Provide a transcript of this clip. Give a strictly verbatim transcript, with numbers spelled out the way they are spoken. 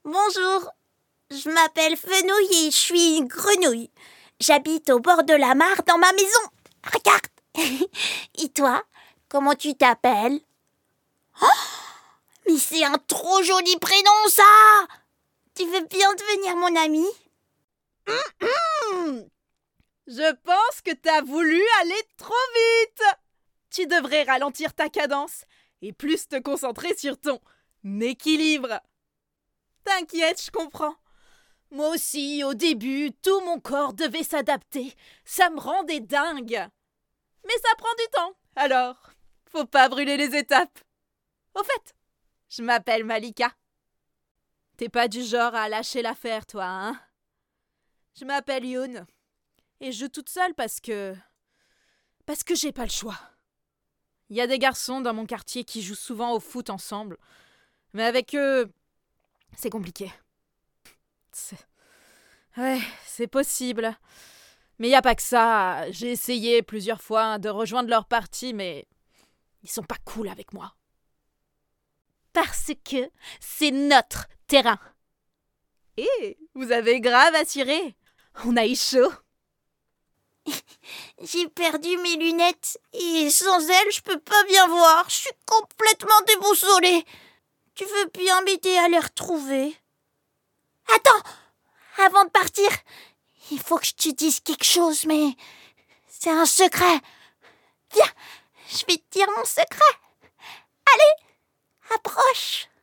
Bonjour, je m'appelle Fenouil et je suis une grenouille. J'habite au bord de la mare dans ma maison. Regarde. Et toi, comment tu t'appelles? Oh, mais c'est un trop joli prénom, ça! Tu veux bien devenir mon ami? Je pense que t'as voulu aller trop vite. Tu devrais ralentir ta cadence et plus te concentrer sur ton équilibre. T'inquiète, je comprends. Moi aussi, au début, tout mon corps devait s'adapter. Ça me rendait dingue. Mais ça prend du temps, alors faut pas brûler les étapes. Au fait, je m'appelle Malika. T'es pas du genre à lâcher l'affaire, toi, hein? Je m'appelle Youn. Et je joue toute seule parce que... Parce que j'ai pas le choix. Il y a des garçons dans mon quartier qui jouent souvent au foot ensemble. Mais avec eux, c'est compliqué. C'est... Ouais, c'est possible. Mais il n'y a pas que ça. J'ai essayé plusieurs fois de rejoindre leur partie, mais ils sont pas cool avec moi. Parce que c'est notre terrain. Et vous avez grave assuré. On a eu chaud. J'ai perdu mes lunettes et sans elles, je peux pas bien voir. Je suis complètement déboussolée. Tu veux bien m'aider à les retrouver? Attends, avant de partir, il faut que je te dise quelque chose, mais c'est un secret. Viens, je vais te dire mon secret. Allez, approche.